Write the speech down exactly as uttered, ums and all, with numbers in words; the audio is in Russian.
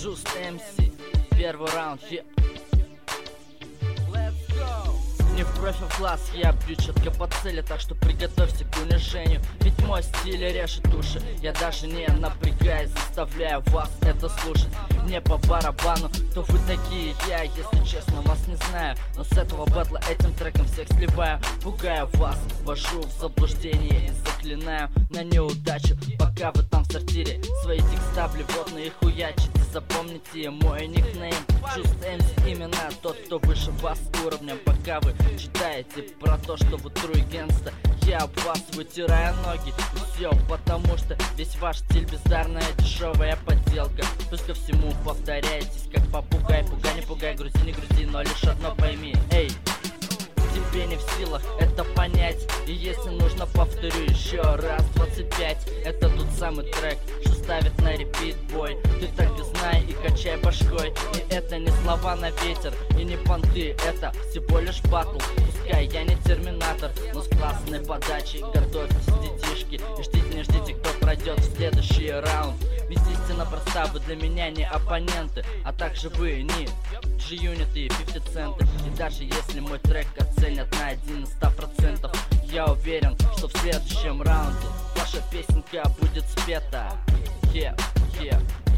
Just эм си, первый раунд, yeah. Let's go. Не в кровь, а в глаз, я бью четко по цели, так что приготовься к унижению. Ведь мой стиль режет уши, я даже не напрягаюсь, заставляю вас это слушать. Мне по барабану, кто вы такие, я, если честно, вас не знаю. Но с этого бэтла этим треком всех сливаю. Пугаю вас, ввожу в заблуждение и заклинаю на неудачу, пока вы там в сортире свои текста блевотные хуячите. Запомните мой никнейм Just эм си, именно тот, кто выше вас уровнем. Пока вы читаете про то, что вы true gangsta, я об вас вытираю ноги. И все потому, что весь ваш стиль бездарная дешевая подделка. Плюс ко всему повторяетесь, как попугай. Пугай, не пугай, грузи, не грузи, но лишь одно пойми. Эй, тебе не в силах это понять. И если нужно, повторю еще раз двадцать пять. Это тот самый трек, что ставит на репит бой. Ты так и знай и качай башкой. И это не слова на ветер, и не понты, это всего лишь батл. Пускай я не терминатор, но с классной подачей. Готовьтесь, детишки, и ждите, не ждите, кто пройдет в следующий раунд. Ведь истина проста, вы для меня не оппоненты, а также вы не G-Unit и пятьдесят центов. И даже если мой трек оценят на один из ста процентов, я уверен, что в следующем раунде ваша песенка будет спета. Yeah, yeah.